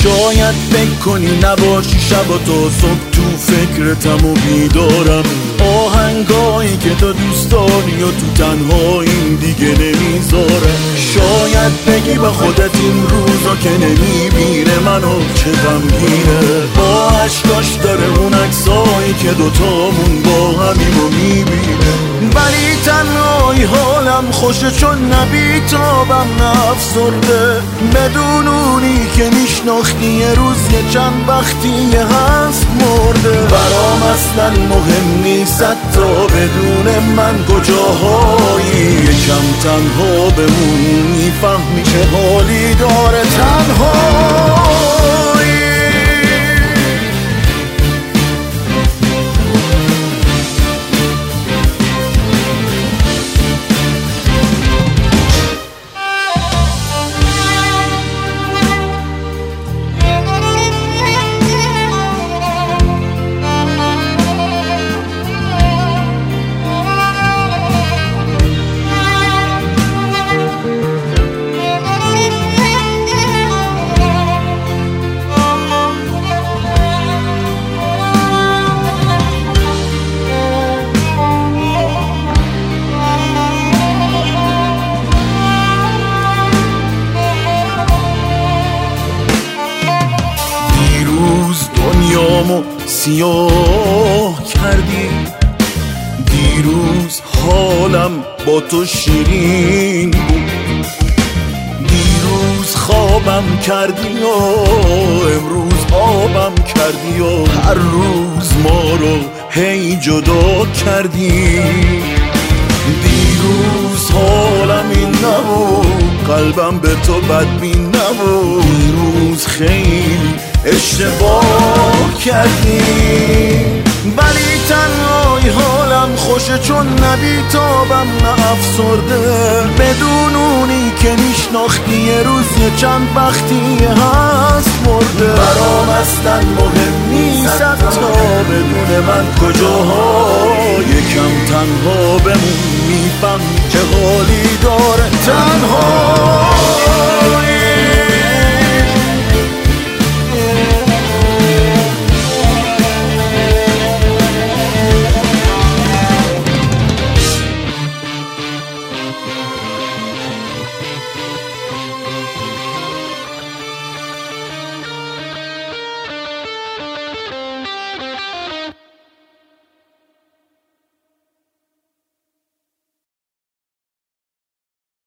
شاید فکر کنی نباشی شب و تا صبح تو فکرتم و بیدارم. آهنگایی که تو دوست داری و تو تنهایی دیگه نمیذاره. شاید بگی با خودت این روزا که نمیبینه منو چه غمگینه. با عشقاش داره اون عکسایی که دوتامون با همیم و میبینه. ولی تنهایی حالم خوشه چون نبیتابم نفسرده. بدون اونی که میشناختی یه روز یه چند وقتی هست مرده. برام اصلا مهم نیست تا بدون من کجاهایی. یکم تنها بمون میفهمی چه حالی داره تنهایی. دنیامو سیاه کردی. دیروز حالم با تو شیرین بود. دیروز خوابم کردی و امروز آبم کردی و هر روز ما رو هی جدا کردی. دیروز حالم این نبود، قلبم به تو بدبین نبود. دیروز خیلی اشتباه کردی. ولی تنهایی حالم خوشه چون نبیتابم نه افسرده. بدون اونی که میشناختی یه روز یه چند وقتی هست مرده. برام اصلا مهم نیست تا بدون من کجاها. یکم تنها بمون میفهمی چه حالی داره تنها.